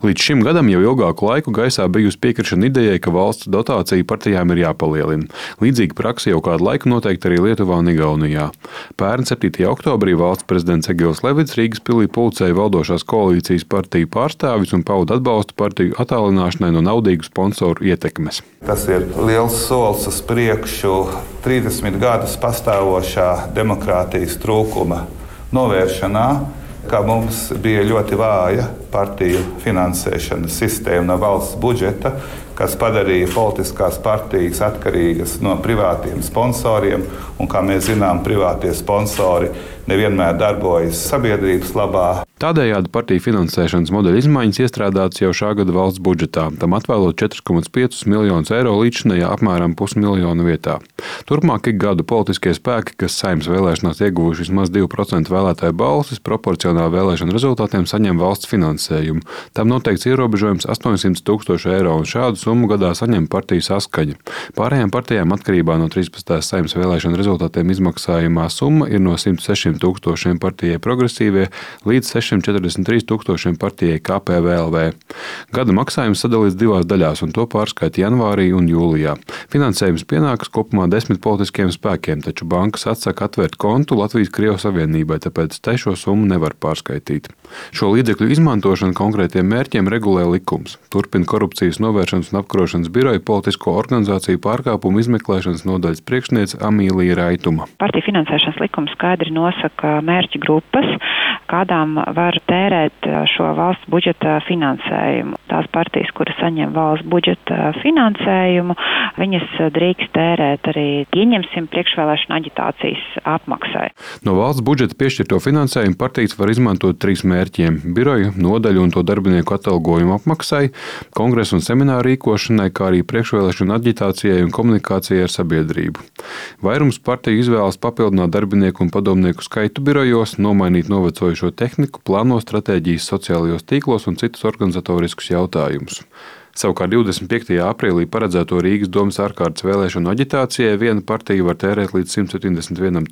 Līdz šim gadam jau ilgāku laiku gaisā bijusi piekrišana idejai, ka valsts dotācija partijām ir jāpalielina. Līdzīga praksa jau kādu laiku noteikti arī Lietuvā un Igaunijā. Pērn 7. oktobrī valsts prezidents Egils Levits Rīgas pilī pulcēja valdošās koalīcijas partiju pārstāvjus un pauda atbalstu partiju attālināšanai no naudīgu sponsoru ietekmes. Tas ir liels solis uz priekšu 30 gadus pastāvošā demokrātijas trūkuma novēršanā, kā mums bija ļoti vāja partiju finansēšanas sistēma no valsts budžeta, kas padarīja politiskās partijas atkarīgas no privātiem sponsoriem, un, kā mēs zinām, privātie sponsori nevienmēr darbojas sabiedrības labā. Tādējādi partiju finansēšanas modeļa izmaiņas iestrādātas jau šā gada valsts budžetā, tam atvēlot 4,5 miljonus eiro līdzinājā apmēram 500 000 vietā. Turpmāk ik gadu politiskie spēki, kas Saeimas vēlēšanās ieguvuši vismaz 2% vēlētāju balsis, proporcionāli vēlēšanu rezultātiem saņem valsts finansējumu. Tam noteikts ierobežojums 800 000 eiro, un šādu summu gadā saņem partiju Saskaņa. Pārējām partijām atkarībā no 13. Saeimas vēlēšanu rezultātiem izmaksājumā summa ir no 106 000 partijai Progresīvie līdz 643 000 partijai KPVLV. Gada maksājums sadalīts divās daļās, un to pārskaita janvārī un jūlijā. Finansējums pienākas kopumā 10 politiskiem spēkiem, taču bankas atsaka atvērt kontu Latvijas-Krievijas Savienībai, tāpēc te šo summu nevar pārskaitīt. Šo līdzekļu izmantošanu konkrētiem mērķiem regulē likums. Turpina korupcijas novēršanas un apkarošanas biroja politisko organizāciju pārkāpumu izmeklēšanas nodaļas priekšniece Amīlija Raituma. Partiju finansēšanas likums skaidri nosaka mērķu grupas, kādām var tērēt šo valsts budžeta finansējumu. Tās partijas, kuras saņem valsts budžeta finansējumu, viņas drīkst tērēt arī, ieņemsim, priekšvēlēšana aģitācijas apmaksai. No valsts budžeta piešķirto finansējumu partijas var izmantot 3 mērķiem – biroju, nodaļu un to darbinieku atalgojumu apmaksai, kongresu un semināru rīkošanai, kā arī priekšvēlēšana aģitācijai un komunikācijai ar sabiedrību. Vairums partiju izvēlas papildināt darbinieku un padomnieku skaitu birojos, nomainīt novecojušo tehniku, plāno stratēģijas sociālajos tīklos un citus organizatoriskus jautājumus. Savukārt 25. aprīlī paredzēto Rīgas domas ārkārtas vēlēšanu aģitācijai viena partija var tērēt līdz 171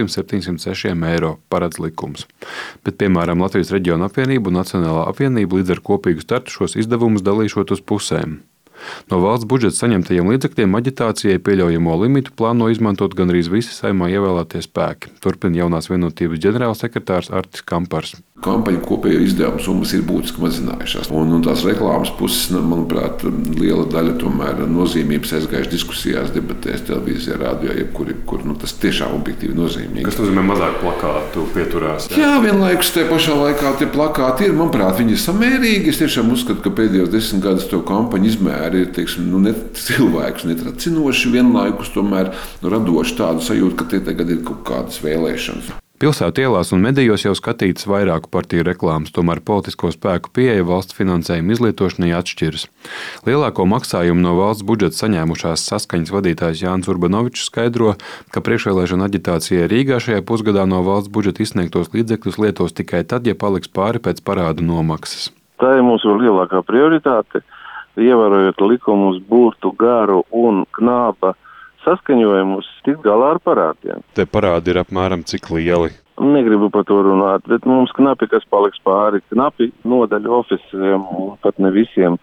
706 eiro, paredz likums. Bet, piemēram, Latvijas reģiona apvienība un Nacionālā apvienība līdz ar kopīgu startu šos izdevumus dalīšot uz pusēm. No valsts budžeta saņemtajiem līdzekļiem aģitācijai pieļaujamo limitu plāno izmantot gandrīz visi Saeimā ievēlētie spēki, turpina Jaunās vienotības ģenerālsekretārs Artis Kampars. Kampaņu kopējo izdevumu summas ir būtiski mazinājušās. Un tās reklāmas puses, manuprāt, liela daļa tomēr nozīmības aizgājuši diskusijās, debatēs, televīzijā, rādio, jebkur, tas tiešām objektīvi nozīmīgi. Kas nozīmē mazāk plakātu pieturās? Jā, vienlaikus tajā pašā laikā tie plakāti ir, manuprāt, viņi ir samērīgi. Es tiešām uzskatu, ka pēdējos 10 gadus to kampaņu izmēri ir, cilvēkus netracinoši, vienlaikus tomēr radoši tādu sajūtu, ka tie tagad ir kaut kādas vēlēšanas. Pilsētu ielās un medijos jau skatītas vairāku partiju reklāmas, tomēr politisko spēku pieeja valsts finansējuma izlietošanai atšķiras. Lielāko maksājumu no valsts budžeta saņēmušās Saskaņas vadītājs Jānis Urbanovičs skaidro, ka priekšvēlēšana aģitācijai Rīgā šajā pusgadā no valsts budžeta izsniegtos līdzekļus lietos tikai tad, ja paliks pāri pēc parādu nomaksas. Tā ir mūsu lielākā prioritāte. Ievērojot likumus, burtu, garu un knāba saskaņojumus, tikt galā ar parādiem. Te parādi ir apmēram cik lieli? Negribu par to runāt, bet mums knapi, kas paliks pāri, knapi nodaļu oficiem un pat ne visiem.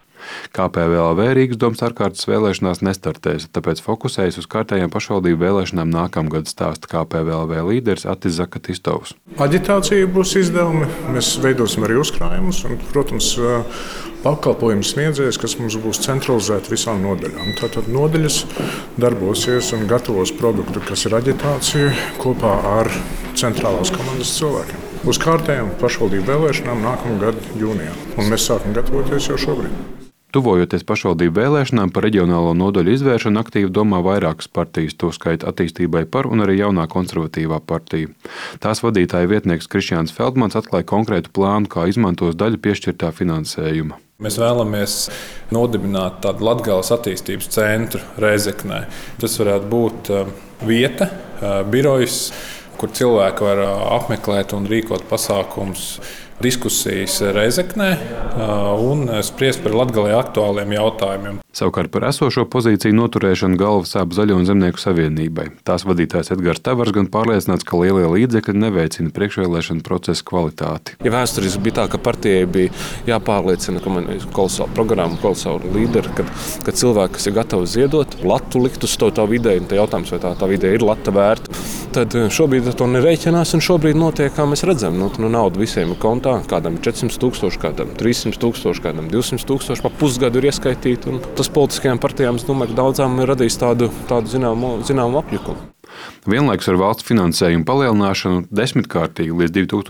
KPVLV Rīgas domas ārkārtas vēlēšanās nestartēs, tāpēc fokusējas uz kārtējām pašvaldību vēlēšanām nākamgad, stāsta KPVLV līderis Atis Zakatistovs. Aģitācija būs izdevumi, mēs veidosim arī uzkrājumus un, protams, pakalpojumu sniedzējs, kas mums būs centralizēti visām nodaļām. Tātad nodaļas darbosies un gatavos produktu, kas ir aģitācija, kopā ar centrālās komandas cilvēkiem. Uz kārtējām pašvaldību vēlēšanām nākamgad jūnijā, un mēs sākam gatavoties jau šobrīd. Tuvojoties pašvaldību vēlēšanām, par reģionālo nodaļu izvēršanu aktīvi domā vairākas partijas, to skaita Attīstībai par un arī jaunā konservatīvā partija. Tās vadītāja vietnieks Krišjāns Feldmans atklāja konkrētu plānu, kā izmantos daļu piešķirtā finansējuma. Mēs vēlamies nodibināt tādu Latgales attīstības centru Rēzeknē. Tas varētu būt vieta, birojs, kur cilvēki var apmeklēt un rīkot pasākumus diskusijas Rezeknē un spriest par Latgalē aktuāliem jautājumiem. Savukārt par esošo pozīciju noturēšanu galva sāp Zaļo un Zemnieku savienībai. Tās vadītājs Edgars Tavars gan pārliecināts, ka lielie līdzekļi neveicina priekšvēlēšanu procesa kvalitāti. Ja vēsturiski bija tā, ka partijai bija jāpārliecina, ka man ir kolosāla programma, kolosāla līderi, kad cilvēki, kas ir gatavi ziedot, latu likt uz to ideju, un jautājums, vai tā ideja ir lata vērta, tad šobrīd ar to nerēķinās, un šobrīd notiek, kā mēs redzam, nauda visiem ir kontā, kādam 400,000, kādam 300,000, kādam 200,000, pa pusgadu ir ieskaitīti, un tas politiskajām partijām, es domāju, ka daudzām ir radījis tādu zināmu apjukumu. Vienlaikus ar valsts finansējumu palielināšanu 10-kārtīgi līdz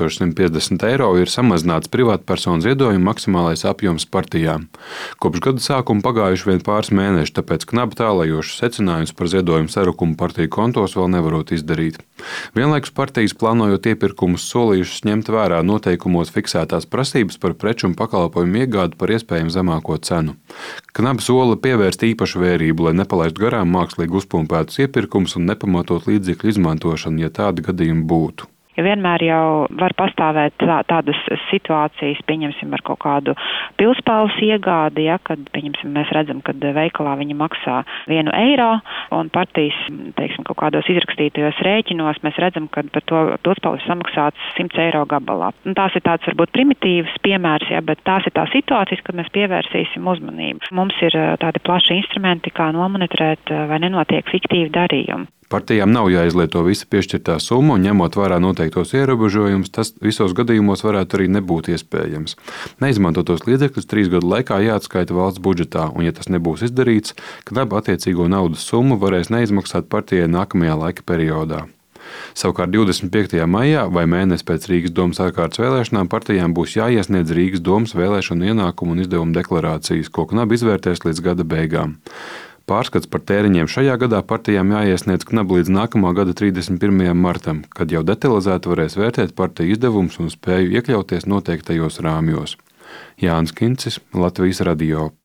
2150 eiro ir samazināts privātpersonu ziedojumu maksimālais apjoms partijām. Kopš gada sākuma pagājuši vien pāris mēneši, tāpēc knaba tālējošus secinājumus par ziedojumu sarukumu partiju kontos vēl nevarot izdarīt. Vienlaikus partijas plānojot iepirkumus solījušas ņemt vērā noteikumos fiksētās prasības par preču un pakalpojumu iegādi par iespējami zemāko cenu. Knaba sola pievērst īpašu vērību, lai nepalaistu garām mākslīgi uzpumpētus iepirkumus un nepamatot līdzekļu izmantošanu, ja tādi gadījumi būtu. Ja vienmēr jau var pastāvēt tādas situācijas, pieņemsim ar kaut kādu pilspēles iegādi, kad, pieņemsim, mēs redzam, ka veikalā viņi maksā 1 eiro, un partijas, kaut kādos izrakstītajos rēķinos mēs redzam, ka par to pilspēles samaksāts 100 eiro gabalā. Un tās ir tāds varbūt primitīvs piemērs, bet tās ir tās situācijas, kad mēs pievērsīsim uzmanību. Mums ir tādi plaši instrumenti, kā nomonitorēt, vai nenotiek fiktīvi darījumi. Partijām nav jāizlieto visa piešķirtā summa, un ņemot vērā noteiktos ierobežojumus, tas visos gadījumos varētu arī nebūt iespējams. Neizmantotos līdzekļus 3 gadu laikā jāatskaita valsts budžetā, un ja tas nebūs izdarīts, knaba attiecīgo naudas summu varēs neizmaksāt partijai nākamajā laika periodā. Savukārt 25. maijā vai mēnesi pēc Rīgas domas ārkārtas vēlēšanām partijām būs jāiesniedz Rīgas domas vēlēšanu ienākumu un izdevumu deklarācijas, ko knaba izvērtēs līdz gada beigām. Pārskats par tēriņiem šajā gadā partijām jāiesniedz knaba līdz nākamā gada 31. martam, kad jau detalizēti varēs vērtēt partiju izdevumus un spēju iekļauties noteiktajos rāmjos. Jānis Kincis, Latvijas radio.